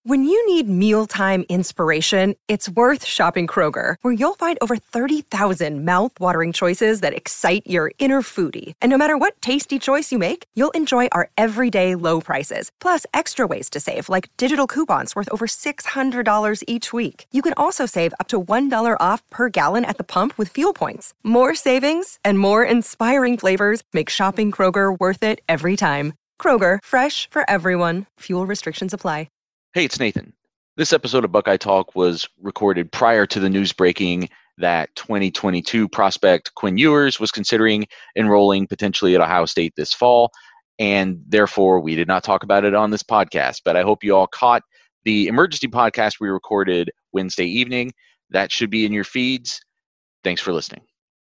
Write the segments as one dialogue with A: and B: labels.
A: When you need mealtime inspiration, it's worth shopping Kroger, where you'll find over 30,000 mouth-watering choices that excite your inner foodie. And no matter what tasty choice you make, you'll enjoy our everyday low prices, plus extra ways to save, like digital coupons worth over $600 each week. You can also save up to $1 off per gallon at the pump with fuel points. More savings and more inspiring flavors make shopping Kroger worth it every time. Kroger, fresh for everyone. Fuel restrictions apply.
B: Hey, it's Nathan. This episode of Buckeye Talk was recorded prior to the news breaking that 2022 prospect Quinn Ewers was considering enrolling potentially at Ohio State this fall, and therefore we did not talk about it on this podcast. But I hope you all caught the emergency podcast we recorded Wednesday evening. That should be in your feeds. Thanks for listening.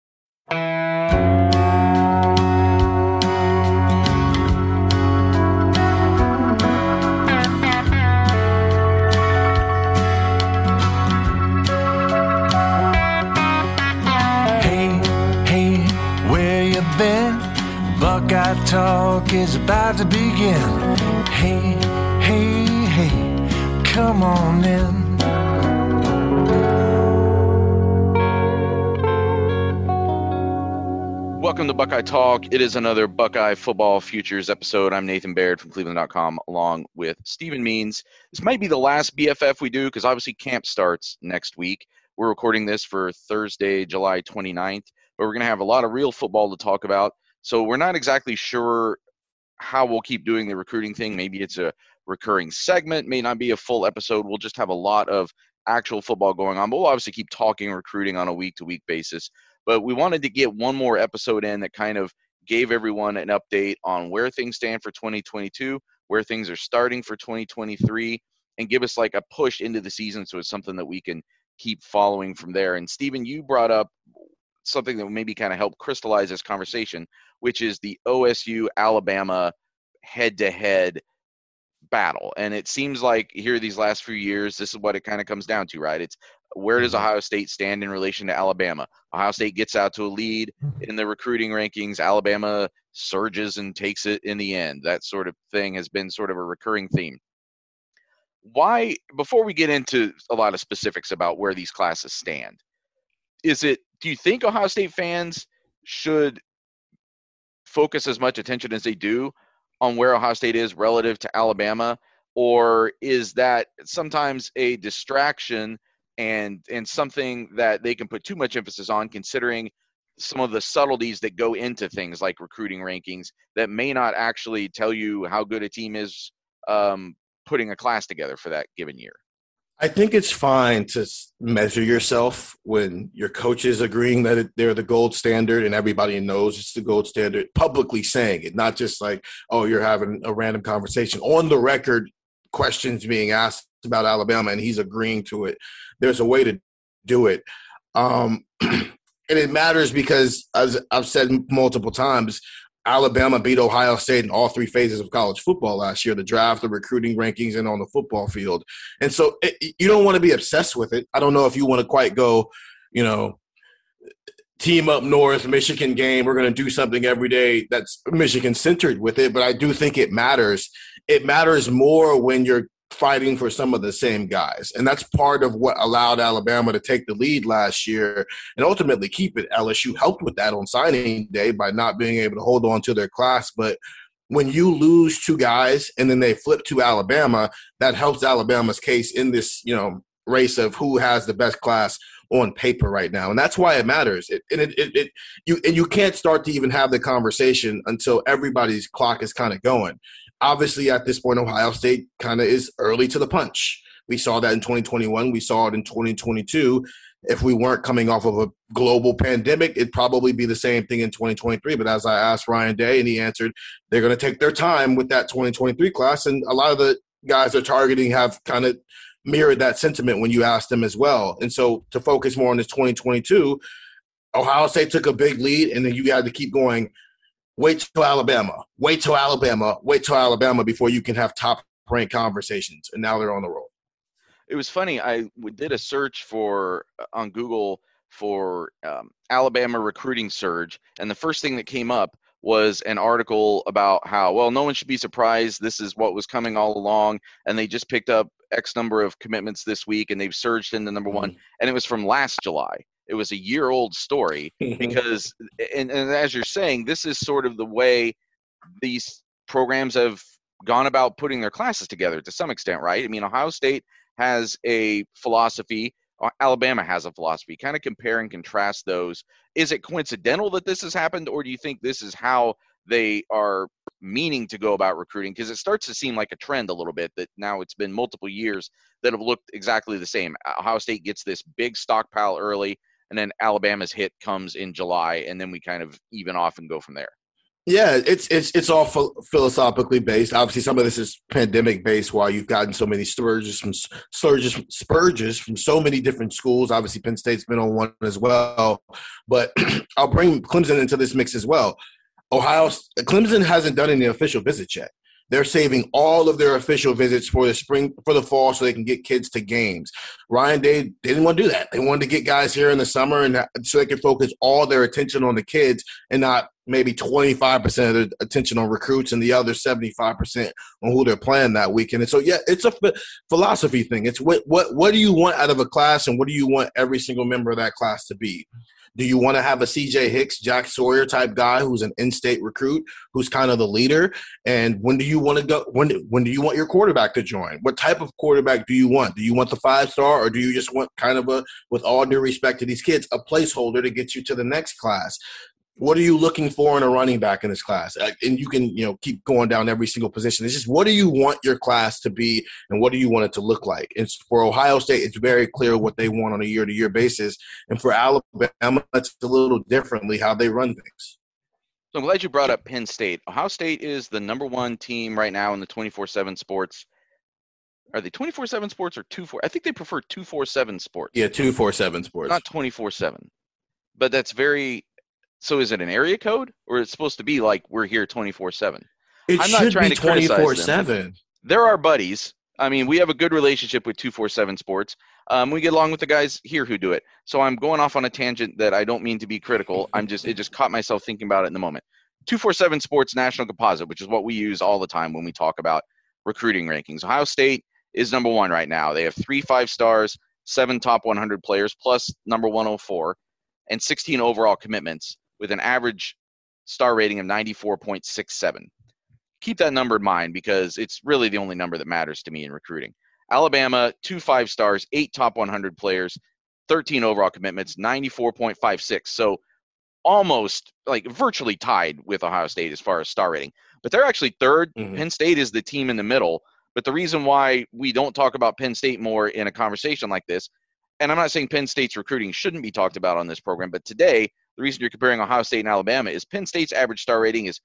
C: Buckeye Talk is about to begin. Hey, hey, hey, come on in.
B: Welcome to Buckeye Talk. It is another Buckeye Football Futures episode. I'm Nathan Baird from Cleveland.com along with Stephen Means. This might be the last BFF we do because obviously camp starts next week. We're recording this for Thursday, July 29th, but we're going to have a lot of real football to talk about. So we're not exactly sure how we'll keep doing the recruiting thing. Maybe it's a recurring segment, may not be a full episode. We'll just have a lot of actual football going on. But we'll obviously keep talking recruiting on a week-to-week basis. But we wanted to get one more episode in that kind of gave everyone an update on where things stand for 2022, where things are starting for 2023, and give us like a push into the season so it's something that we can keep following from there. And Stephen, you brought up something that maybe kind of help crystallize this conversation, which is the OSU-Alabama head-to-head battle. And it seems like here these last few years, this is what it kind of comes down to, right? It's where does Ohio State stand in relation to Alabama? Ohio State gets out to a lead in the recruiting rankings. Alabama surges and takes it in the end. That sort of thing has been sort of a recurring theme. Why, before we get into a lot of specifics about where these classes stand, do you think Ohio State fans should focus as much attention as they do on where Ohio State is relative to Alabama, or is that sometimes a distraction and something that they can put too much emphasis on, considering some of the subtleties that go into things like recruiting rankings that may not actually tell you how good a team is putting a class together for that given year?
D: I think it's fine to measure yourself when your coach is agreeing that they're the gold standard and everybody knows it's the gold standard, publicly saying it, not just like, oh, you're having a random conversation. On the record, questions being asked about Alabama and he's agreeing to it. There's a way to do it. And it matters because, as I've said multiple times, Alabama beat Ohio State in all three phases of college football last year, the draft, the recruiting rankings, and on the football field. And so you don't want to be obsessed with it. I don't know if you want to quite go, team up north, Michigan game, we're going to do something every day that's Michigan-centered with it, but I do think it matters. It matters more when you're fighting for some of the same guys. And that's part of what allowed Alabama to take the lead last year and ultimately keep it. LSU helped with that on signing day by not being able to hold on to their class. But when you lose two guys and then they flip to Alabama, that helps Alabama's case in this, race of who has the best class on paper right now. And that's why it matters. You can't start to even have the conversation until everybody's clock is kind of going. Obviously, at this point, Ohio State kind of is early to the punch. We saw that in 2021. We saw it in 2022. If we weren't coming off of a global pandemic, it'd probably be the same thing in 2023. But as I asked Ryan Day, and he answered, they're going to take their time with that 2023 class. And a lot of the guys they're targeting have kind of mirrored that sentiment when you asked them as well. And so to focus more on this 2022, Ohio State took a big lead, and then you had to keep going, wait till Alabama before you can have top-ranked conversations. And now they're on the roll.
B: It was funny. I did a search on Google for Alabama recruiting surge, and the first thing that came up was an article about how, well, no one should be surprised. This is what was coming all along. And they just picked up X number of commitments this week, and they've surged into number one. And it was from last July. It was a year-old story because, and as you're saying, this is sort of the way these programs have gone about putting their classes together to some extent, right? I mean, Ohio State has a philosophy. Alabama has a philosophy. Kind of compare and contrast those. Is it coincidental that this has happened, or do you think this is how they are meaning to go about recruiting? Because it starts to seem like a trend a little bit that now it's been multiple years that have looked exactly the same. Ohio State gets this big stockpile early, and then Alabama's hit comes in July, and then we kind of even off and go from there.
D: Yeah, it's all philosophically based. Obviously, some of this is pandemic based. While you've gotten so many spurges from so many different schools. Obviously, Penn State's been on one as well. But I'll bring Clemson into this mix as well. Clemson hasn't done any official visits yet. They're saving all of their official visits for the fall, so they can get kids to games. Ryan Day didn't want to do that. They wanted to get guys here in the summer, and so they can focus all their attention on the kids and not maybe 25% of their attention on recruits and the other 75% on who they're playing that weekend. And so, yeah, it's a philosophy thing. It's what do you want out of a class, and what do you want every single member of that class to be? Do you want to have a C.J. Hicks, Jack Sawyer type guy who's an in-state recruit, who's kind of the leader? And when do you want to go? When do you want your quarterback to join? What type of quarterback do you want? Do you want the 5-star, or do you just want kind of with all due respect to these kids, a placeholder to get you to the next class? What are you looking for in a running back in this class? And you can, keep going down every single position. It's just, what do you want your class to be, and what do you want it to look like? And for Ohio State, it's very clear what they want on a year-to-year basis. And for Alabama, it's a little differently how they run things.
B: So I'm glad you brought up Penn State. Ohio State is the number one team right now in the 24/7 sports. Are they 24/7 sports or 2-4? I think they prefer 247 sports.
D: Yeah, 247 sports.
B: Not 24/7. But that's very – so is it an area code, or is it supposed to be like we're here 24/7?
D: I'm not trying to 24/7.
B: They're our buddies. I mean, we have a good relationship with 247 Sports. We get along with the guys here who do it. So I'm going off on a tangent that I don't mean to be critical. It just caught myself thinking about it in the moment. 247 Sports National Composite, which is what we use all the time when we talk about recruiting rankings. Ohio State is number one right now. They have 3 5-stars, 7 top 100 players, plus number 104, and 16 overall commitments, with an average star rating of 94.67. Keep that number in mind, because it's really the only number that matters to me in recruiting. Alabama, 2 5-stars, 8 top 100 players, 13 overall commitments, 94.56. So almost, like, virtually tied with Ohio State as far as star rating. But they're actually third. Mm-hmm. Penn State is the team in the middle. But the reason why we don't talk about Penn State more in a conversation like this, and I'm not saying Penn State's recruiting shouldn't be talked about on this program, but today, the reason you're comparing Ohio State and Alabama is Penn State's average star rating is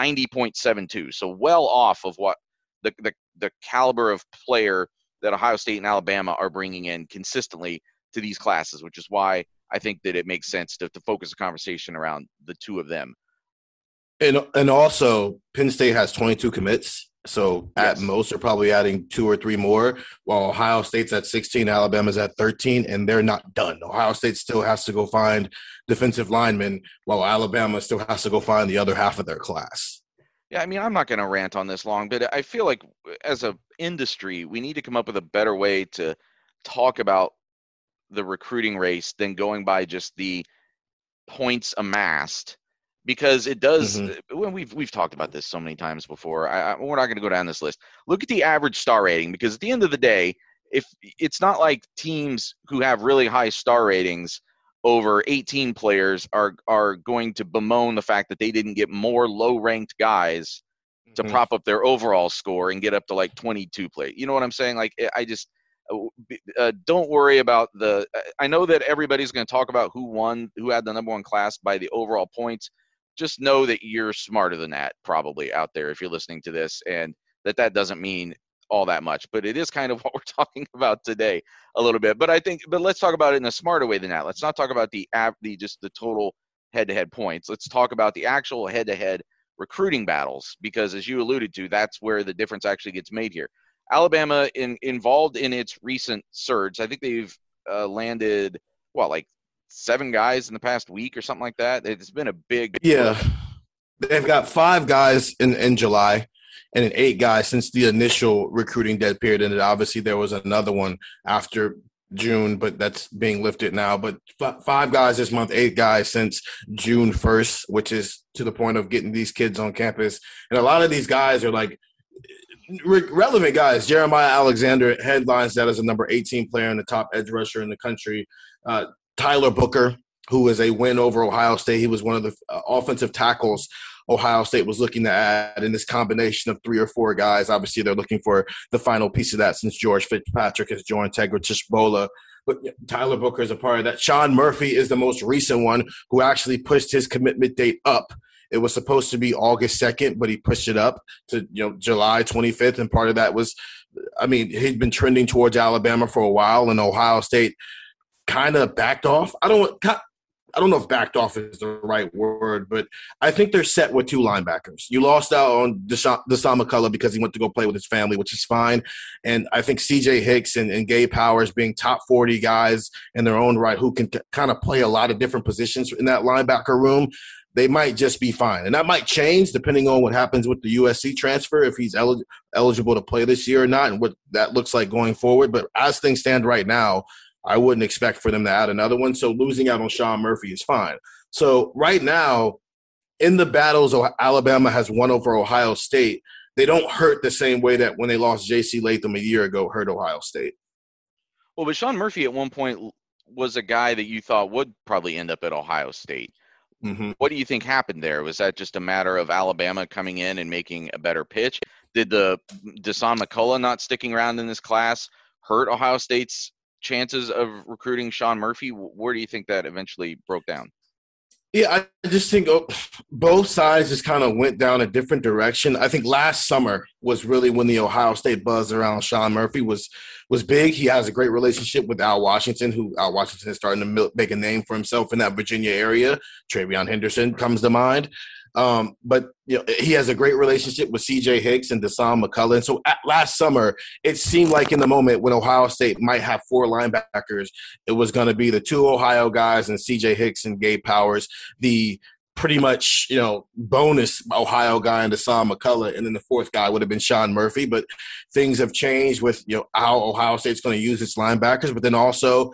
B: 90.72, so well off of what the caliber of player that Ohio State and Alabama are bringing in consistently to these classes, which is why I think that it makes sense to focus the conversation around the two of them.
D: And also, Penn State has 22 commits, so at most they're probably adding 2 or 3 more, while Ohio State's at 16, Alabama's at 13, and they're not done. Ohio State still has to go find defensive linemen, while Alabama still has to go find the other half of their class.
B: Yeah, I mean, I'm not going to rant on this long, but I feel like as an industry, we need to come up with a better way to talk about the recruiting race than going by just the points amassed. Because it does, when we've talked about this so many times before, we're not going to go down this list. Look at the average star rating, because at the end of the day, if it's not like teams who have really high star ratings over 18 players are going to bemoan the fact that they didn't get more low-ranked guys to prop up their overall score and get up to like 22 players. You know what I'm saying? Like, I just don't worry about I know that everybody's going to talk about who had the number one class by the overall points. Just know that you're smarter than that probably out there if you're listening to this, and that doesn't mean all that much. But it is kind of what we're talking about today a little bit. But let's talk about it in a smarter way than that. Let's not talk about the total head-to-head points. Let's talk about the actual head-to-head recruiting battles, because as you alluded to, that's where the difference actually gets made here. Alabama involved in its recent surge. I think they've landed, 7 guys in the past week or something like that. It's been a big –
D: Yeah. they've got 5 guys in July and then 8 guys since the initial recruiting dead period. And obviously there was another one after June, but that's being lifted now. But 5 guys this month, 8 guys since June 1st, which is to the point of getting these kids on campus. And a lot of these guys are like relevant guys. Jeremiah Alexander headlines that as a number 18 player and the top edge rusher in the country. Tyler Booker, who is a win over Ohio State. He was one of the offensive tackles Ohio State was looking to add in this combination of 3 or 4 guys. Obviously, they're looking for the final piece of that since George Fitzpatrick has joined Tegra Tshabola. But Tyler Booker is a part of that. Sean Murphy is the most recent one who actually pushed his commitment date up. It was supposed to be August 2nd, but he pushed it up to July 25th. And part of that was, he'd been trending towards Alabama for a while, and Ohio State kind of backed off. I don't know if backed off is the right word, but I think they're set with 2 linebackers. You lost out on Deshaun McCullough because he went to go play with his family, which is fine. And I think C.J. Hicks and Gabe Powers being top 40 guys in their own right who can kind of play a lot of different positions in that linebacker room, they might just be fine. And that might change depending on what happens with the USC transfer, if he's eligible to play this year or not, and what that looks like going forward. But as things stand right now, I wouldn't expect for them to add another one. So losing out on Sean Murphy is fine. So right now, in the battles Alabama has won over Ohio State, they don't hurt the same way that when they lost J.C. Latham a year ago hurt Ohio State.
B: Well, but Sean Murphy at one point was a guy that you thought would probably end up at Ohio State. Mm-hmm. What do you think happened there? Was that just a matter of Alabama coming in and making a better pitch? Did the Deshaun McCullough not sticking around in this class hurt Ohio State's chances of recruiting Sean Murphy? Where do you think that eventually broke down?
D: Yeah, I just think both sides just kind of went down a different direction. I think last summer was really when the Ohio State buzz around Sean Murphy was big. He has a great relationship with Al Washington, who Al Washington is starting to make a name for himself in that Virginia area. TreVeyon Henderson comes to mind. But he has a great relationship with C.J. Hicks and Deshaun McCullough. And so last summer, it seemed like in the moment when Ohio State might have 4 linebackers, it was going to be the 2 Ohio guys and C.J. Hicks and Gabe Powers, the pretty much, bonus Ohio guy and Deshaun McCullough, and then the 4th guy would have been Sean Murphy. But things have changed with, how Ohio State's going to use its linebackers. But then also,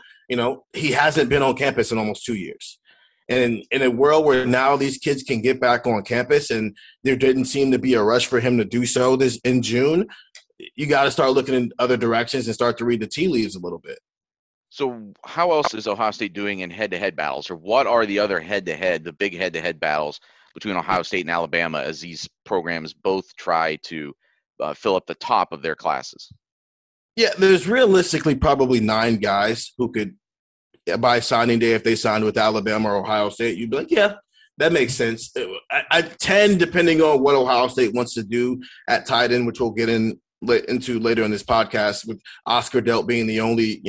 D: he hasn't been on campus in almost 2 years. And in a world where now these kids can get back on campus and there didn't seem to be a rush for him to do so this in June, you got to start looking in other directions and start to read the tea leaves a little bit.
B: So how else is Ohio State doing in head-to-head battles, or what are the other the big head-to-head battles between Ohio State and Alabama as these programs both try to fill up the top of their classes?
D: Yeah, there's realistically probably 9 guys who could, by signing day, if they signed with Alabama or Ohio State, you'd be like, yeah, that makes sense. I 10, depending on what Ohio State wants to do at tight end, which we'll get into later in this podcast, with Oscar Delp being the only,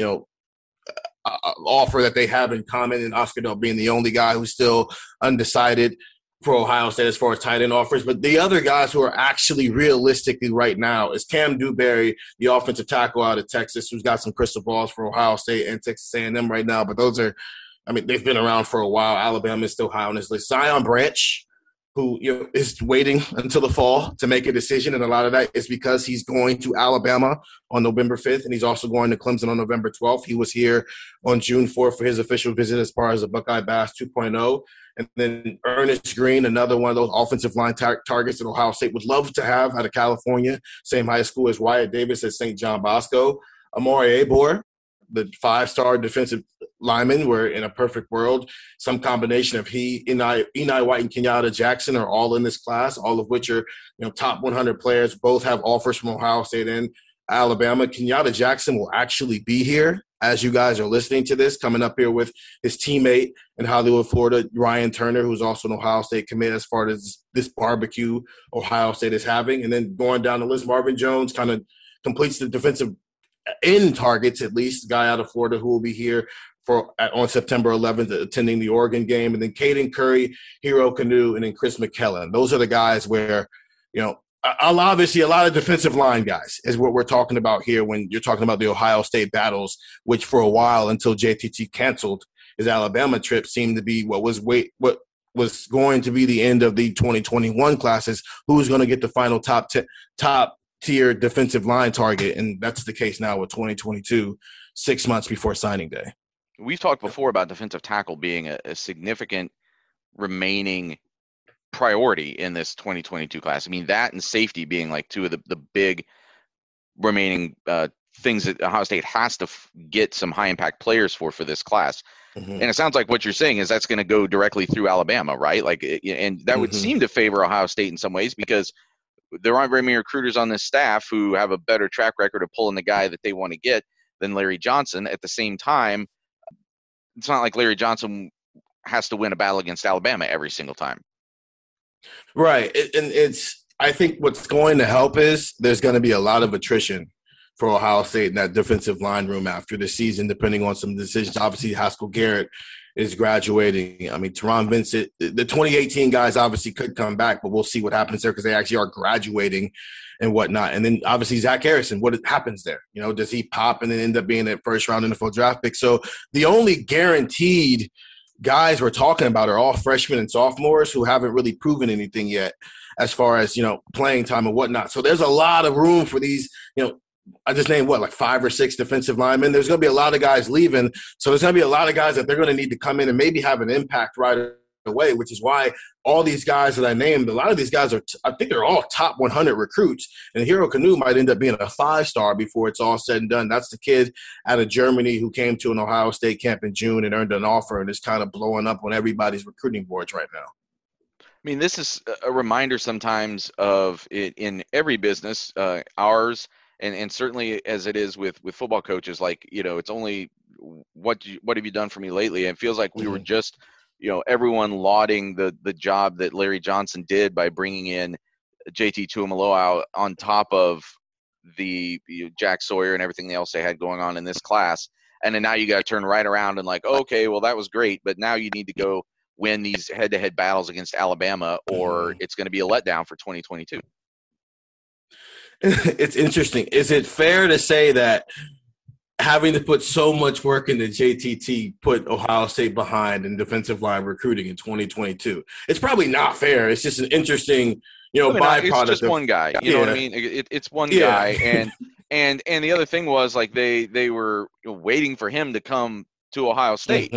D: offer that they have in common, and Oscar Delp being the only guy who's still undecided for Ohio State as far as tight end offers. But the other guys who are actually realistically right now is Cam Dewberry, the offensive tackle out of Texas, who's got some crystal balls for Ohio State and Texas A&M right now. But those are, they've been around for a while. Alabama is still high on this list. Zion Branch, who is waiting until the fall to make a decision, and a lot of that is because he's going to Alabama on November 5th, and he's also going to Clemson on November 12th. He was here on June 4th for his official visit as far as the Buckeye Bass 2.0. And then Ernest Green, another one of those offensive line targets that Ohio State would love to have out of California, same high school as Wyatt Davis at St. John Bosco. Amari Abor, the 5-star defensive lineman, where in a perfect world, some combination of Eni White and Kenyatta Jackson are all in this class, all of which are top 100 players. Both have offers from Ohio State and Alabama. Kenyatta Jackson will actually be here as you guys are listening to this, coming up here with his teammate in Hollywood, Florida, Ryan Turner, who's also an Ohio State commit as far as this barbecue Ohio State is having. And then going down the list, Marvin Jones kind of completes the defensive end targets, at least, guy out of Florida who will be here on September 11th attending the Oregon game. And then Caden Curry, Hero Canoe, and then Chris McKellen. Those are the guys where, obviously a lot of defensive line guys is what we're talking about here when you're talking about the Ohio State battles, which for a while until JTT canceled his Alabama trip seemed to be what was going to be the end of the 2021 classes, who's going to get the final top tier defensive line target. And that's the case now with 2022, 6 months before signing day.
B: We've talked before about defensive tackle being a significant remaining priority in this 2022 class. I mean, that and safety being like two of the big remaining things that Ohio State has to get some high impact players for this class. Mm-hmm. And it sounds like what you're saying is that's going to go directly through Alabama, right? Like, and that would seem to favor Ohio State in some ways, because there aren't very many recruiters on this staff who have a better track record of pulling the guy that they want to get than Larry Johnson. At the same time, it's not like Larry Johnson has to win a battle against Alabama every single time.
D: Right. And I think what's going to help is there's going to be a lot of attrition for Ohio State in that defensive line room after the season, depending on some decisions. Obviously, Haskell Garrett is graduating. I mean, Teron Vincent, the 2018 guys obviously could come back, but we'll see what happens there because they actually are graduating and whatnot. And then obviously Zach Harrison, what happens there? You know, does he pop and then end up being a first round NFL draft pick? So the only guaranteed guys we're talking about are all freshmen and sophomores who haven't really proven anything yet as far as, you know, playing time and whatnot. So there's a lot of room for these, you know, I just named like 5 or 6 defensive linemen. There's going to be a lot of guys leaving. So there's going to be a lot of guys that they're going to need to come in and maybe have an impact right away, which is why all these guys that I named, a lot of these guys are, I think they're all top 100 recruits. And Hero Kanu might end up being a 5-star before it's all said and done. That's the kid out of Germany who came to an Ohio State camp in June and earned an offer and is kind of blowing up on everybody's recruiting boards right now.
B: I mean, this is a reminder sometimes of it in every business, ours, and certainly as it is with football coaches. Like, you know, it's only what have you done for me lately? And it feels like we were just, you know, everyone lauding the job that Larry Johnson did by bringing in JT Tuimoloau on top of the Jack Sawyer and everything else they had going on in this class. And then now you got to turn right around and like, okay, well, that was great, but now you need to go win these head-to-head battles against Alabama, or it's going to be a letdown for 2022.
D: It's interesting. Is it fair to say that having to put so much work into JTT put Ohio State behind in defensive line recruiting in 2022? It's probably not fair. It's just an interesting, you know, byproduct.
B: It's just one guy. You know what I mean? It's one guy. And the other thing was, like, they were waiting for him to come to Ohio State.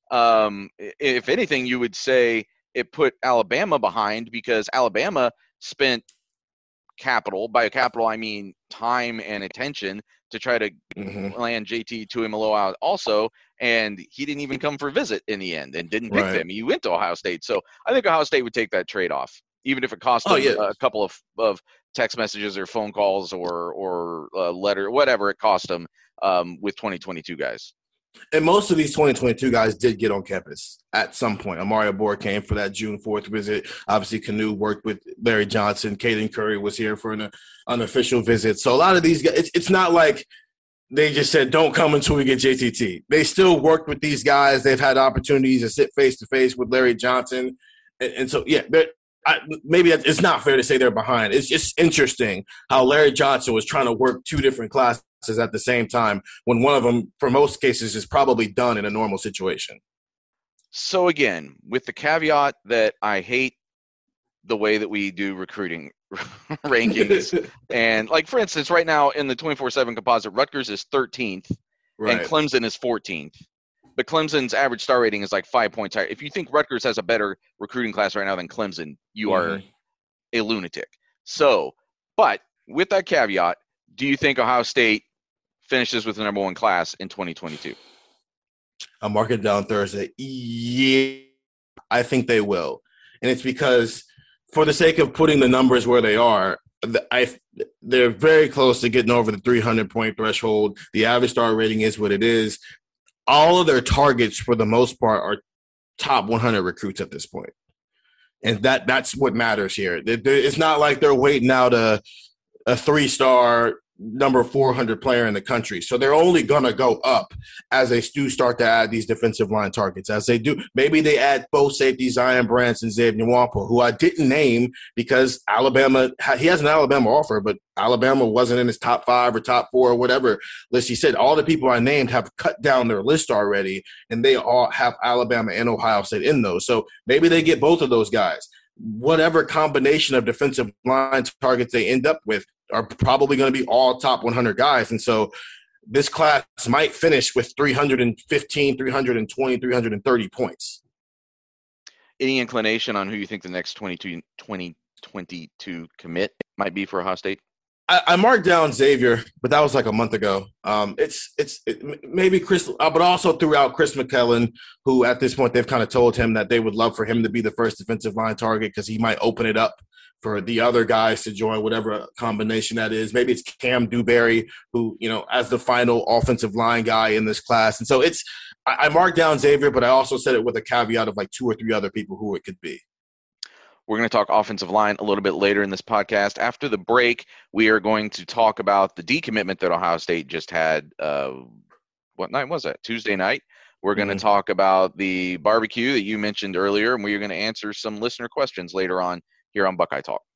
B: If anything, you would say it put Alabama behind, because Alabama spent capital. By capital, I mean time and attention to try to land JT Tuimoloau also, and he didn't even come for a visit in the end and didn't pick them. He went to Ohio State. So I think Ohio State would take that trade-off, even if it cost them a couple of text messages or phone calls or a letter, whatever it cost them with 2022 guys.
D: And most of these 2022 guys did get on campus at some point. Amari Abor came for that June 4th visit. Obviously, Kanu worked with Larry Johnson. Caden Curry was here for an unofficial visit. So a lot of these guys, it's not like they just said, don't come until we get JTT. They still worked with these guys. They've had opportunities to sit face-to-face with Larry Johnson. And so, yeah, maybe it's not fair to say they're behind. It's just interesting how Larry Johnson was trying to work 2 different classes at the same time, when one of them, for most cases, is probably done in a normal situation.
B: So again, with the caveat that I hate the way that we do recruiting rankings, and like, for instance, right now in the 24/7 composite, Rutgers is 13th and Clemson is 14th. But Clemson's average star rating is like 5 points higher. If you think Rutgers has a better recruiting class right now than Clemson, you are a lunatic. So, but with that caveat, do you think Ohio State finishes with the number 1 class in 2022?
D: I'll mark it down Thursday. Yeah, I think they will. And it's because, for the sake of putting the numbers where they are, they're very close to getting over the 300-point threshold. The average star rating is what it is. All of their targets, for the most part, are top 100 recruits at this point. And that's what matters here. It's not like they're waiting out a 3-star number 400 player in the country. So they're only going to go up as they do start to add these defensive line targets. As they do, maybe they add both safeties, Zion Branson, Xavier Nwampa, who I didn't name because Alabama, he has an Alabama offer, but Alabama wasn't in his top 5 or top 4 or whatever list. He said all the people I named have cut down their list already, and they all have Alabama and Ohio State in those. So maybe they get both of those guys. Whatever combination of defensive line targets they end up with are probably going to be all top 100 guys. And so this class might finish with 315, 320, 330 points.
B: Any inclination on who you think the next 2022 commit might be for Ohio State?
D: I marked down Xavier, but that was like a month ago. Maybe Chris, but also throughout Chris McKellen, who at this point they've kind of told him that they would love for him to be the first defensive line target because he might open it up for the other guys to join whatever combination that is. Maybe it's Cam Dewberry, who, as the final offensive line guy in this class. And so I marked down Xavier, but I also said it with a caveat of like 2 or 3 other people who it could be.
B: We're going to talk offensive line a little bit later in this podcast. After the break, we are going to talk about the decommitment that Ohio State just had. What night was that? Tuesday night. We're going to talk about the barbecue that you mentioned earlier, and we're going to answer some listener questions later on here on Buckeye Talk.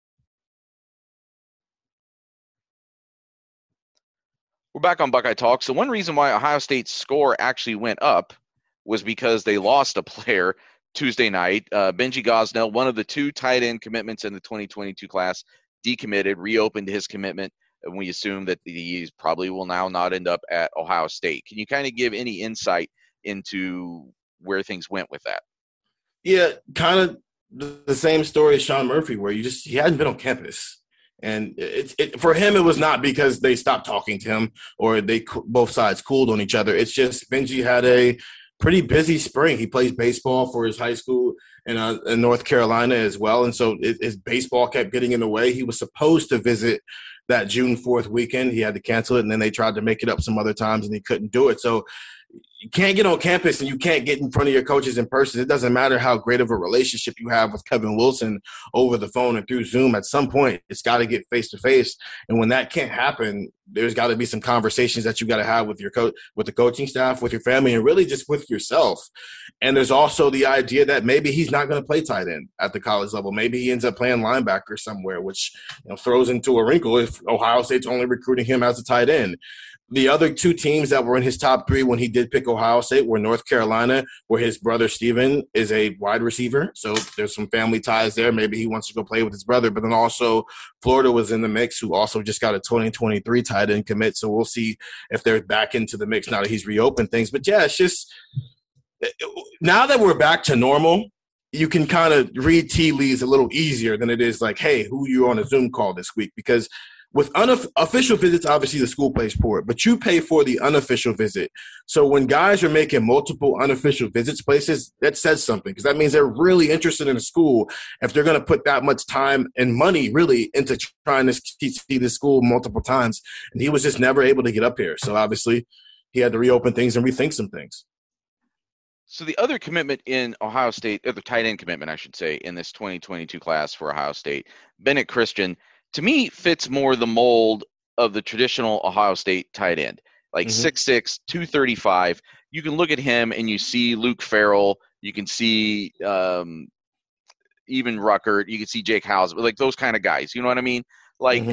B: We're back on Buckeye Talk. So one reason why Ohio State's score actually went up was because they lost a player Tuesday night. Benji Gosnell, one of the 2 tight end commitments in the 2022 class, decommitted, reopened his commitment, and we assume that he probably will now not end up at Ohio State. Can you kind of give any insight into where things went with that?
D: Yeah, kind of the same story as Sean Murphy, where he hadn't been on campus. And for him, it was not because they stopped talking to him or both sides cooled on each other. It's just Benji had a pretty busy spring. He plays baseball for his high school in North Carolina as well. And so his baseball kept getting in the way. He was supposed to visit that June 4th weekend. He had to cancel it, and then they tried to make it up some other times, and he couldn't do it. So you can't get on campus and you can't get in front of your coaches in person. It doesn't matter how great of a relationship you have with Kevin Wilson over the phone and through Zoom. At some point, it's got to get face-to-face. And when that can't happen, there's got to be some conversations that you got to have with your coach, with the coaching staff, with your family, and really just with yourself. And there's also the idea that maybe he's not going to play tight end at the college level. Maybe he ends up playing linebacker somewhere, which throws into a wrinkle if Ohio State's only recruiting him as a tight end. The other 2 teams that were in his top 3 when he did pick Ohio State were North Carolina, where his brother Steven is a wide receiver. So there's some family ties there. Maybe he wants to go play with his brother. But then also Florida was in the mix, who also just got a 2023 tight end commit. So we'll see if they're back into the mix now that he's reopened things. But, yeah, it's just now that we're back to normal, you can kind of read tea leaves a little easier than it is like, hey, who you on a Zoom call this week? Because with unofficial visits, obviously the school pays for it, but you pay for the unofficial visit. So when guys are making multiple unofficial visits places, that says something, because that means they're really interested in the school if they're going to put that much time and money really into trying to see the school multiple times. And he was just never able to get up here. So obviously he had to reopen things and rethink some things.
B: So the other commitment in Ohio State, or the tight end commitment, I should say, in this 2022 class for Ohio State, Bennett Christian, to me, fits more the mold of the traditional Ohio State tight end. Like 6'6", 235. You can look at him and you see Luke Farrell. You can see even Ruckert. You can see Jake Howes, like those kind of guys. You know what I mean? Like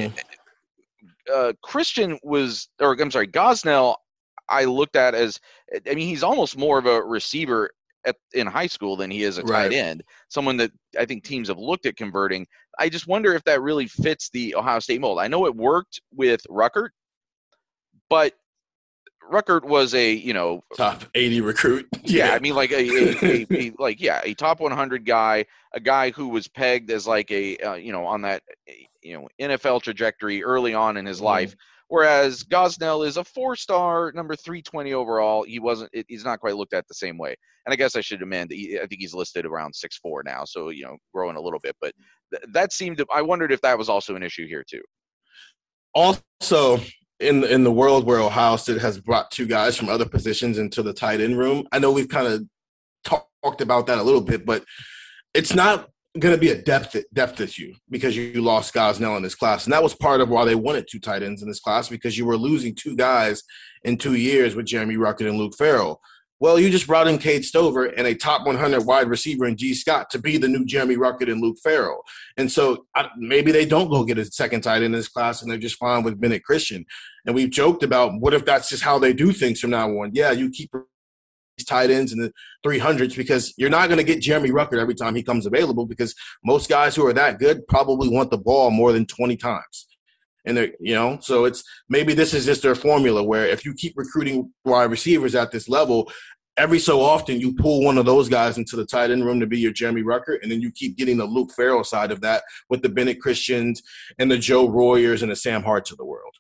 B: Gosnell, I looked at as, I mean, he's almost more of a receiver in high school than he is a tight end, someone that I think teams have looked at converting. I just wonder if that really fits the Ohio State mold. I know it worked with Ruckert, but Ruckert was a,
D: top 80 recruit.
B: Yeah. I mean, like a top 100 guy, a guy who was pegged as like on that, NFL trajectory early on in his life. Whereas Gosnell is a 4-star, number 320 overall. He's not quite looked at the same way. And I guess I should amend, I think he's listed around 6'4" now, so, growing a little bit. But that seemed to – I wondered if that was also an issue here too.
D: Also, in the world where Ohio State has brought 2 guys from other positions into the tight end room, I know we've kind of talked about that a little bit, but it's not going to be a depth issue because you lost Gosnell in this class. And that was part of why they wanted 2 tight ends in this class, because you were losing 2 guys in 2 years with Jeremy Ruckert and Luke Farrell. Well, you just brought in Cade Stover and a top 100 wide receiver in G. Scott to be the new Jeremy Ruckert and Luke Farrell. And so maybe they don't go get a second tight end in this class and they're just fine with Bennett Christian. And we've joked about what if that's just how they do things from now on. Yeah, you keep these tight ends in the 300s because you're not going to get Jeremy Ruckert every time he comes available, because most guys who are that good probably want the ball more than 20 times. And they're, so it's maybe this is just their formula where if you keep recruiting wide receivers at this level, every so often you pull one of those guys into the tight end room to be your Jeremy Ruckert, and then you keep getting the Luke Farrell side of that with the Bennett Christians and the Joe Royers and the Sam Harts of the world.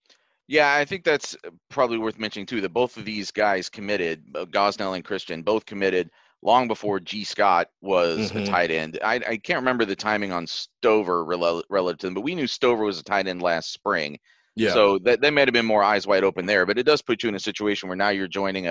B: Yeah, I think that's probably worth mentioning too, that both of these guys committed, Gosnell and Christian, both committed long before G. Scott was a tight end. I can't remember the timing on Stover relative to them, but we knew Stover was a tight end last spring. Yeah. So that might have been more eyes wide open there, but it does put you in a situation where now you're joining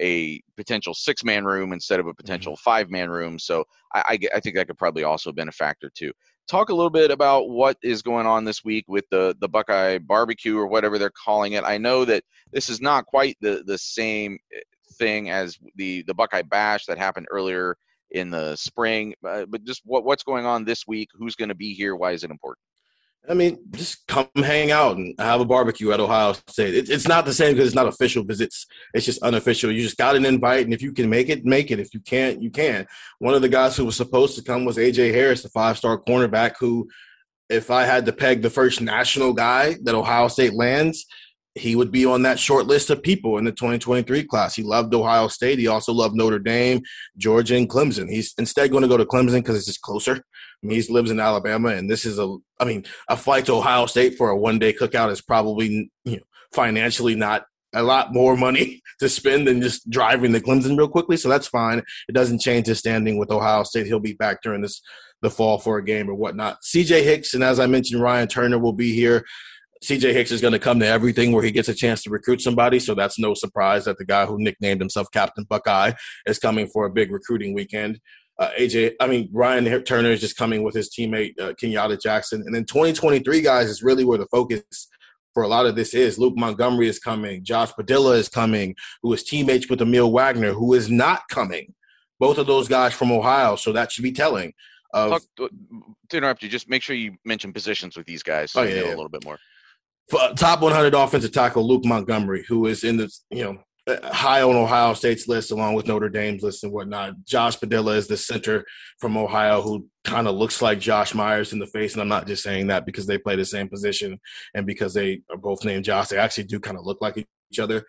B: a potential 6-man room instead of a potential 5-man room. So I think that could probably also have been a factor too. Talk a little bit about what is going on this week with the Buckeye barbecue or whatever they're calling it. I know that this is not quite the same thing as the Buckeye Bash that happened earlier in the spring, but just what's going on this week? Who's going to be here? Why is it important?
D: I mean, just come hang out and have a barbecue at Ohio State. It's not the same because it's not official, because it's just unofficial. You just got an invite, and if you can make it, make it. If you can't, you can. One of the guys who was supposed to come was A.J. Harris, the 5-star cornerback, who, if I had to peg the first national guy that Ohio State lands, he would be on that short list of people in the 2023 class. He loved Ohio State. He also loved Notre Dame, Georgia, and Clemson. He's instead going to go to Clemson because it's just closer. I mean, he lives in Alabama, and this is a flight to Ohio State for a one-day cookout is probably, financially not a lot more money to spend than just driving to Clemson real quickly. So that's fine. It doesn't change his standing with Ohio State. He'll be back during the fall for a game or whatnot. C.J. Hicks, and as I mentioned, Ryan Turner will be here. C.J. Hicks is going to come to everything where he gets a chance to recruit somebody, so that's no surprise that the guy who nicknamed himself Captain Buckeye is coming for a big recruiting weekend. Ryan Turner is just coming with his teammate Kenyatta Jackson. And then 2023, guys, is really where the focus for a lot of this is. Luke Montgomery is coming. Josh Padilla is coming, who is teammates with Emil Wagner, who is not coming. Both of those guys from Ohio, so that should be telling.
B: To interrupt you, just make sure you mention positions with these guys so you know a little bit more.
D: Top 100 offensive tackle Luke Montgomery, who is in the high on Ohio State's list along with Notre Dame's list and whatnot. Josh Padilla is the center from Ohio who kind of looks like Josh Myers in the face, and I'm not just saying that because they play the same position and because they are both named Josh. They actually do kind of look like each other.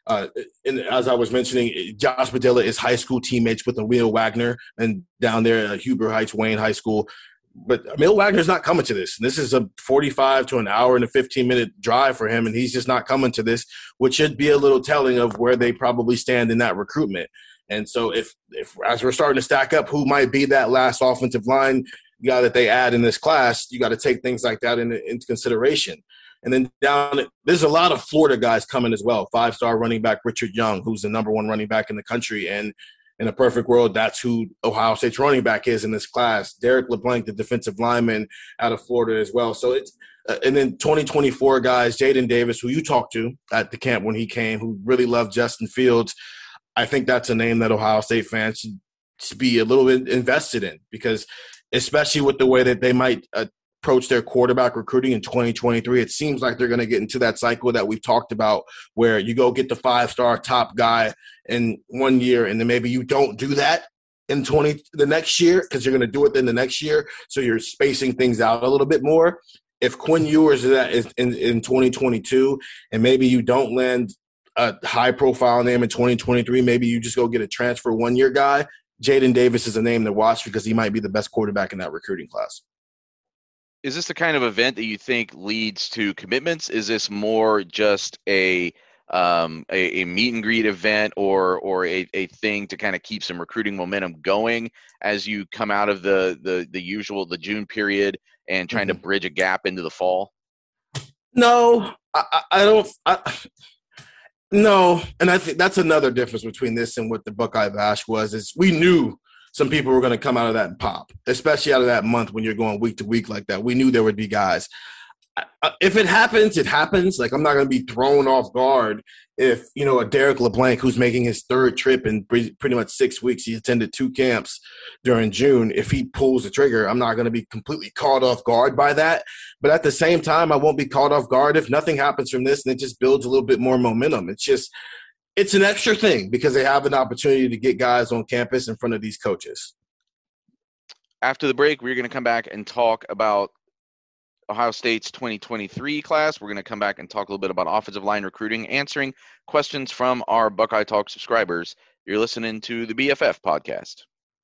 D: And as I was mentioning, Josh Padilla is high school teammates with Emil Wagner and down there at Huber Heights, Wayne High School. But Emil Wagner's not coming to this. This is a 45 to an hour and a 15-minute drive for him, and he's just not coming to this, which should be a little telling of where they probably stand in that recruitment. And so if as we're starting to stack up who might be that last offensive line guy that they add in this class, you got to take things like that into consideration. And then there's a lot of Florida guys coming as well. 5-star running back Richard Young, who's the number 1 running back in the country, and in a perfect world, that's who Ohio State's running back is in this class. Derek LeBlanc, the defensive lineman out of Florida as well. So it's and then 2024 guys, Jaden Davis, who you talked to at the camp when he came, who really loved Justin Fields. I think that's a name that Ohio State fans should be a little bit invested in, because especially with the way that they might approach their quarterback recruiting in 2023, it seems like they're going to get into that cycle that we've talked about where you go get the 5-star top guy in 1 year, and then maybe you don't do that in the next year because you're going to do it then the next year. So you're spacing things out a little bit more. If Quinn Ewers is in 2022 and maybe you don't land a high-profile name in 2023, maybe you just go get a transfer 1-year guy, Jaden Davis is a name to watch because he might be the best quarterback in that recruiting class.
B: Is this the kind of event that you think leads to commitments? Is this more just a meet and greet event or a thing to kind of keep some recruiting momentum going as you come out of the June period and trying to bridge a gap into the fall?
D: No, I don't. No, and I think that's another difference between this and what the Buckeye Bash was. Is we knew some people were going to come out of that and pop, especially out of that month when you're going week to week like that. We knew there would be guys. If it happens, it happens. Like, I'm not going to be thrown off guard if, a Derek LeBlanc, who's making his third trip in pretty much 6 weeks, he attended 2 camps during June. If he pulls the trigger, I'm not going to be completely caught off guard by that. But at the same time, I won't be caught off guard if nothing happens from this and it just builds a little bit more momentum. It's an extra thing because they have an opportunity to get guys on campus in front of these coaches.
B: After the break, we're going to come back and talk about Ohio State's 2023 class. We're going to come back and talk a little bit about offensive line recruiting, answering questions from our Buckeye Talk subscribers. You're listening to the BFF podcast.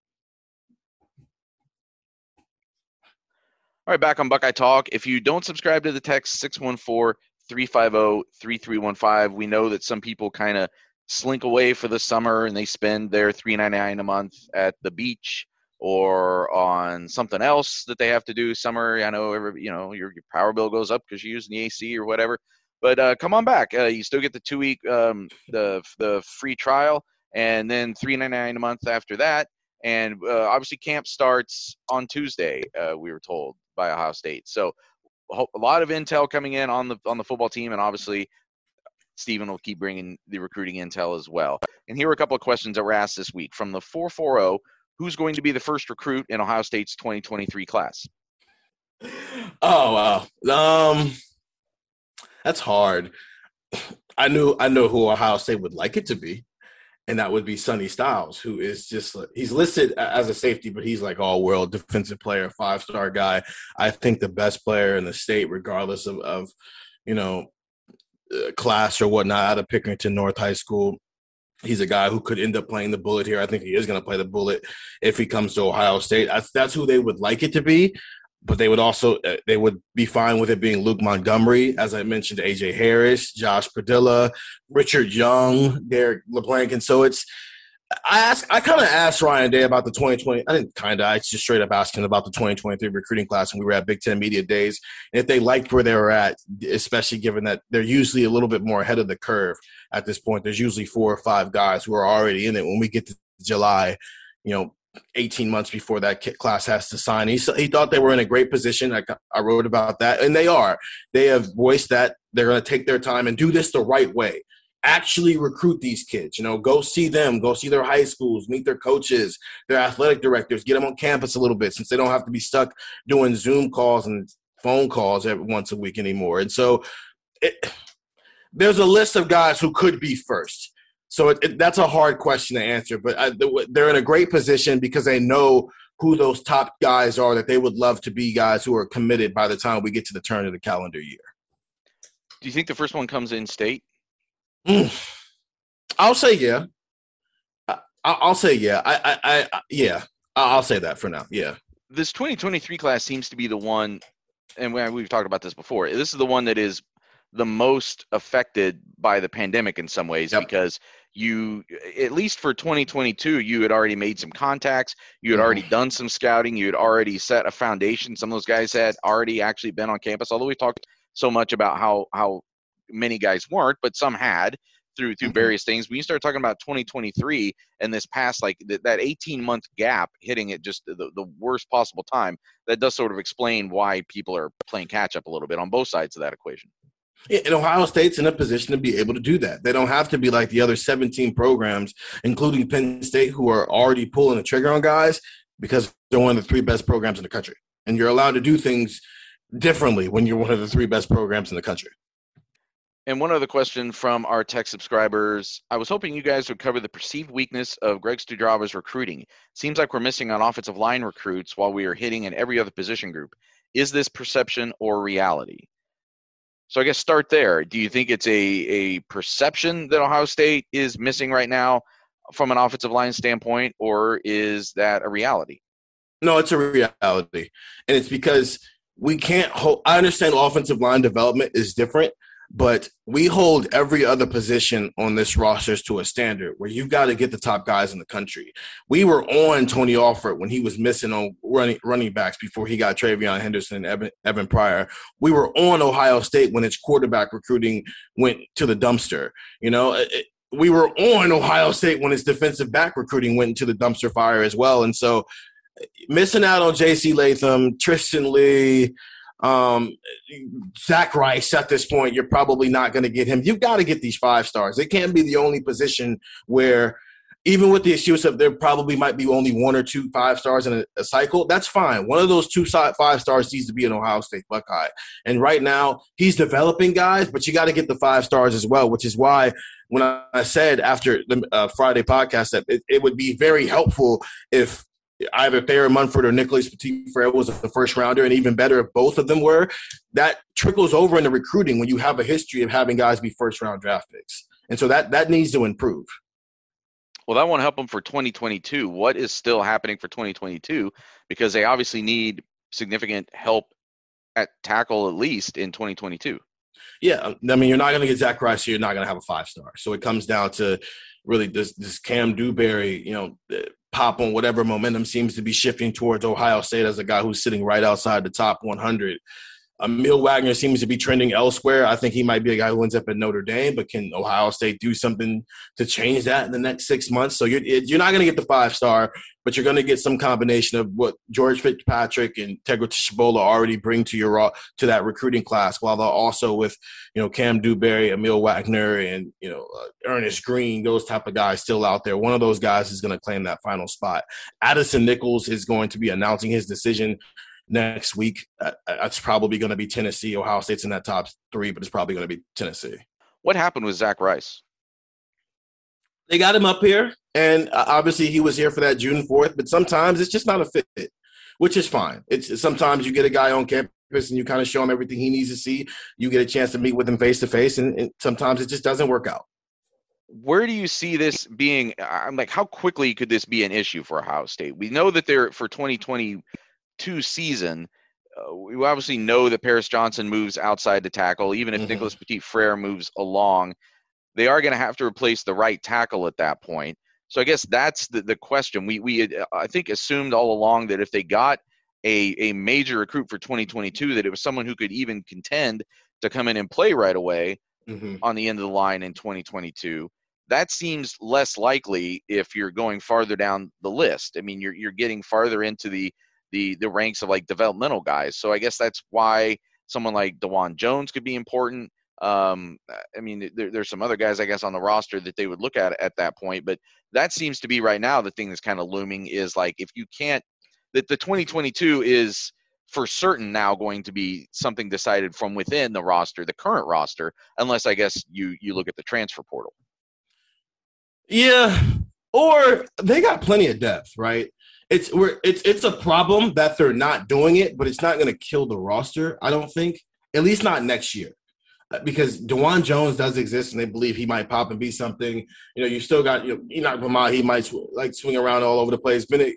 B: All right, back on Buckeye Talk. If you don't subscribe to the text, 614-350-3315. We know that some people kind of slink away for the summer and they spend their $3.99 a month at the beach or on something else that they have to do summer. I know your power bill goes up because you're using the AC or whatever. But come on back. You still get the 2-week the free trial, and then $3.99 a month after that. And obviously camp starts on Tuesday, we were told by Ohio State. So a lot of intel coming in on the football team, and obviously Stephen will keep bringing the recruiting intel as well. And here are a couple of questions that were asked this week from the 440. Who's going to be the first recruit in Ohio State's 2023 class?
D: Oh, wow. That's hard. I know who Ohio State would like it to be, and that would be Sonny Styles, who is he's listed as a safety, but he's like all-world defensive player, 5-star guy. I think the best player in the state, regardless of class or whatnot, out of Pickerington North High School. He's a guy who could end up playing the bullet here. I think he is going to play the bullet if he comes to Ohio State. That's who they would like it to be, but they would be fine with it being Luke Montgomery. As I mentioned, A.J. Harris, Josh Padilla, Richard Young, Derek LeBlanc. And so I kind of asked Ryan Day about the 2020. I just straight up asked him about the 2023 recruiting class when we were at Big Ten Media Days. And if they liked where they were at, especially given that they're usually a little bit more ahead of the curve at this point. There's usually 4 or 5 guys who are already in it. When we get to July, 18 months before that class has to sign. He thought they were in a great position. I wrote about that, and they are. They have voiced that they're going to take their time and do this the right way. Actually recruit these kids, go see them, go see their high schools, meet their coaches, their athletic directors, get them on campus a little bit since they don't have to be stuck doing Zoom calls and phone calls once a week anymore. And so there's a list of guys who could be first. So that's a hard question to answer, but they're in a great position because they know who those top guys are that they would love to be guys who are committed by the time we get to the turn of the calendar year.
B: Do you think the first one comes in state?
D: I'll say yeah. I'll say yeah. I'll say that for now. Yeah.
B: This 2023 class seems to be the one, and we've talked about this before. This is the one that is the most affected by the pandemic in some ways, because you, at least for 2022, you had already made some contacts. You had already done some scouting. You had already set a foundation. Some of those guys had already actually been on campus, although we talked so much about how many guys weren't, but some had through various things. When you start talking about 2023 and this past, like that 18-month gap hitting it just the worst possible time, that does sort of explain why people are playing catch up a little bit on both sides of that equation.
D: Yeah, and Ohio State's in a position to be able to do that. They don't have to be like the other 17 programs, including Penn State, who are already pulling the trigger on guys because they're one of the 3 best programs in the country. And you're allowed to do things differently when you're one of the 3 best programs in the country.
B: And one other question from our tech subscribers. I was hoping you guys would cover the perceived weakness of Greg Studrava's recruiting. Seems like we're missing on offensive line recruits while we are hitting in every other position group. Is this perception or reality? So I guess start there. Do you think it's a perception that Ohio State is missing right now from an offensive line standpoint, or is that a reality?
D: No, it's a reality. And it's because we can't hold – I understand offensive line development is different, but we hold every other position on this roster to a standard where you've got to get the top guys in the country. We were on Tony Alford when he was missing on running backs before he got Travion Henderson and Evan Pryor. We were on Ohio State when its quarterback recruiting went to the dumpster. we were on Ohio State when his defensive back recruiting went into the dumpster fire as well. And so missing out on J.C. Latham, Tristan Lee, Zach Rice at this point, you're probably not going to get him. You've got to get these 5 stars. It can't be the only position where even with the excuse of there probably might be only 1 or 2 5 stars in a cycle, that's fine. One of those 2 5 stars needs to be an Ohio State Buckeye. And right now, he's developing guys, but you got to get the 5 stars as well, which is why when I said after the Friday podcast that it would be very helpful if either Thayer Munford or Nicholas Petit-Frere was the first rounder, and even better if both of them were. That trickles over into recruiting when you have a history of having guys be first-round draft picks. And so that needs to improve.
B: Well, that won't help them for 2022. What is still happening for 2022? Because they obviously need significant help at tackle at least in 2022.
D: Yeah, I mean, you're not going to get Zach Rice, so you're not going to have a 5-star. So it comes down to really this Cam Dewberry, pop on whatever momentum seems to be shifting towards Ohio State as a guy who's sitting right outside the top 100. Emil Wagner seems to be trending elsewhere. I think he might be a guy who ends up at Notre Dame, but can Ohio State do something to change that in the next 6 months? So you're not going to get the 5-star, but you're going to get some combination of what George Fitzpatrick and Tegra Tshabola already bring to that recruiting class, while they're also with Cam Dewberry, Emil Wagner, and Ernest Green, those type of guys still out there. One of those guys is going to claim that final spot. Addison Nichols is going to be announcing his decision next week. It's probably going to be Tennessee. Ohio State's in that top 3, but it's probably going to be Tennessee.
B: What happened with Zach Rice?
D: They got him up here, and obviously he was here for that June 4th, but sometimes it's just not a fit, which is fine. It's sometimes you get a guy on campus and you kind of show him everything he needs to see. You get a chance to meet with him face-to-face, and sometimes it just doesn't work out.
B: Where do you see this being? I'm like, how quickly could this be an issue for Ohio State? We know that they're for 2022 season. We obviously know that Paris Johnson moves outside the tackle. Even if Nicholas Petit-Frere moves along, they are going to have to replace the right tackle at that point. So I guess that's the question. We had, I think, assumed all along that if they got a major recruit for 2022, that it was someone who could even contend to come in and play right away on the end of the line in 2022. That seems less likely if you're going farther down the list. I mean, you're getting farther into the ranks of like developmental guys. So I guess that's why someone like DeJuan Jones could be important. I mean, there's some other guys, I guess, on the roster that they would look at that point. But that seems to be right now the thing that's kind of looming is like if you can't – that the 2022 is for certain now going to be something decided from within the roster, the current roster, unless I guess you look at the transfer portal.
D: Yeah, or they got plenty of depth, right? It's a problem that they're not doing it, but it's not going to kill the roster, I don't think, at least not next year. Because DeJuan Jones does exist, and they believe he might pop and be something. You still got Enoch Bamah. He might swing around all over the place. Ben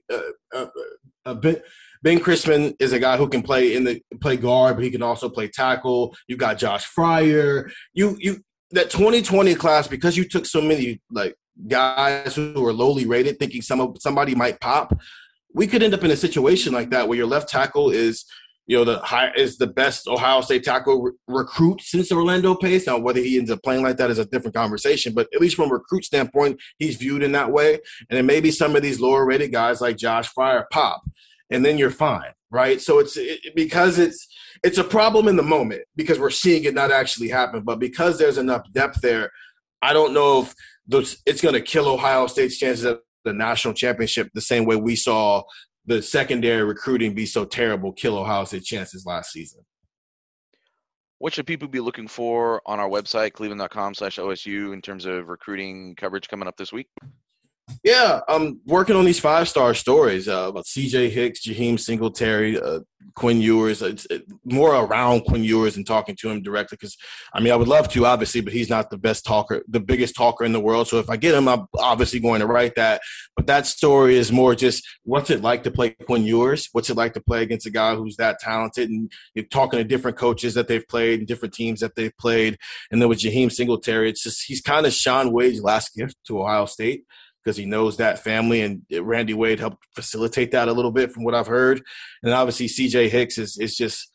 D: Christman is a guy who can play guard, but he can also play tackle. You got Josh Fryer. That 2020 class, because you took so many guys who were lowly rated, thinking somebody might pop. We could end up in a situation like that where your left tackle is the best Ohio State tackle recruit since Orlando Pace. Now, whether he ends up playing like that is a different conversation, but at least from a recruit standpoint, he's viewed in that way. And then maybe some of these lower-rated guys like Josh Fryer pop, and then you're fine, right? So because it's a problem in the moment because we're seeing it not actually happen, but because there's enough depth there, I don't know if it's going to kill Ohio State's chances of the national championship the same way we saw the secondary recruiting be so terrible kill Ohio State chances last season.
B: What should people be looking for on our website, cleveland.com/OSU, in terms of recruiting coverage coming up this week?
D: Yeah, I'm working on these 5-star stories about C.J. Hicks, Jaheim Singletary, Quinn Ewers. It's more around Quinn Ewers and talking to him directly because, I would love to, obviously, but he's not the biggest talker in the world. So if I get him, I'm obviously going to write that. But that story is more just what's it like to play Quinn Ewers? What's it like to play against a guy who's that talented? And you're talking to different coaches that they've played and different teams that they've played. And then with Jaheim Singletary, it's just he's kind of Sean Wade's last gift to Ohio State, because he knows that family, and Randy Wade helped facilitate that a little bit from what I've heard. And obviously C.J. Hicks is just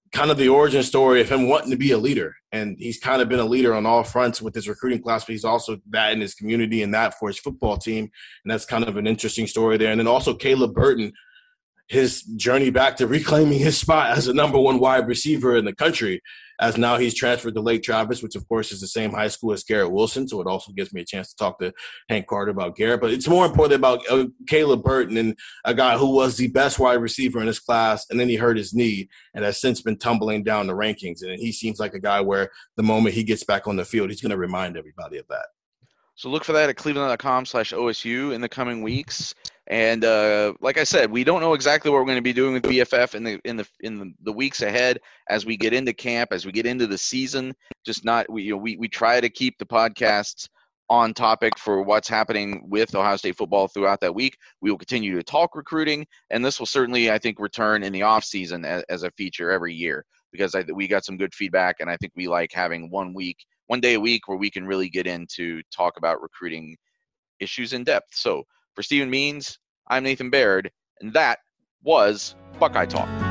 D: kind of the origin story of him wanting to be a leader. And he's kind of been a leader on all fronts with his recruiting class, but he's also that in his community and that for his football team. And that's kind of an interesting story there. And then also Caleb Burton, his journey back to reclaiming his spot as the number one wide receiver in the country, as now he's transferred to Lake Travis, which, of course, is the same high school as Garrett Wilson. So it also gives me a chance to talk to Hank Carter about Garrett. But it's more important about Caleb Burton, and a guy who was the best wide receiver in his class, and then he hurt his knee and has since been tumbling down the rankings. And he seems like a guy where the moment he gets back on the field, he's going to remind everybody of that.
B: So look for that at cleveland.com/OSU in the coming weeks. And like I said, we don't know exactly what we're going to be doing with BFF in the weeks ahead as we get into camp, as we get into the season. We try to keep the podcasts on topic for what's happening with Ohio State football throughout that week. We will continue to talk recruiting, and this will certainly, I think, return in the off season as a feature every year, because we got some good feedback, and I think we like having one day a week where we can really get into talk about recruiting issues in depth. So for Stephen Means, I'm Nathan Baird, and that was Buckeye Talk.